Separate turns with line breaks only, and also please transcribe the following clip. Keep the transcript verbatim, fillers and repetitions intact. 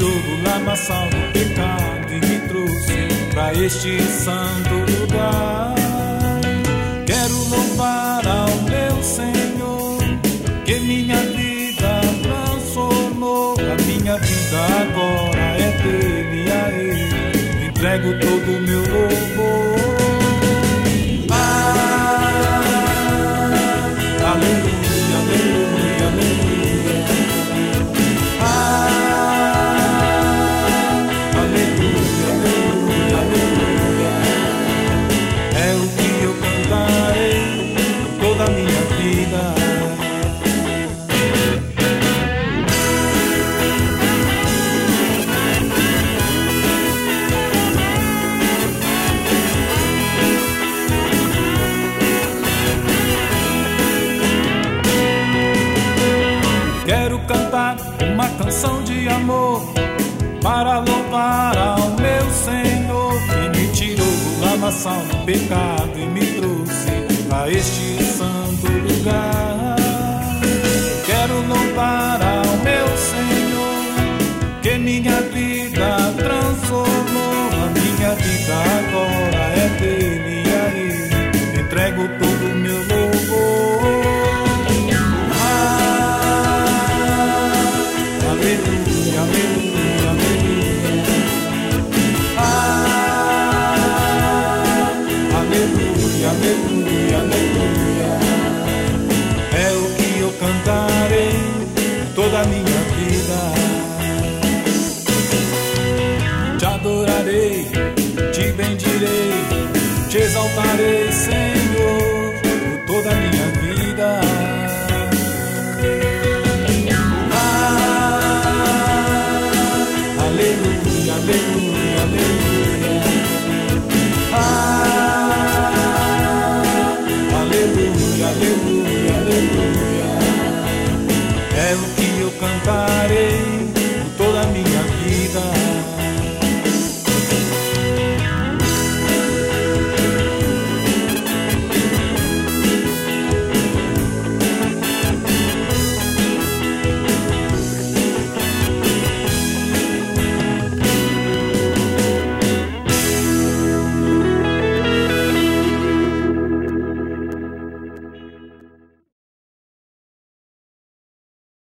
tirou do lamaçal do pecado e me trouxe pra este santo lugar. Quero louvar ao meu Senhor, que minha vida transformou. A minha vida agora é dele, a ele entrego todo o meu louvor. Quero cantar uma canção de amor para louvar ao meu Senhor, que me tirou do lamaçal do pecado e me trouxe a este santo lugar. Quero louvar ao meu Senhor, que minha vida transformou. A minha vida agora é dele, e a ele entrego todo o meu louvor. Aleluia, aleluia, aleluia. Ah, aleluia, aleluia, aleluia. É o que eu cantarei toda a minha vida. Te adorarei, te bendirei, te exaltarei, Senhor, por toda a minha vida. Aleluia, aleluia. Ah, aleluia, aleluia, aleluia. É o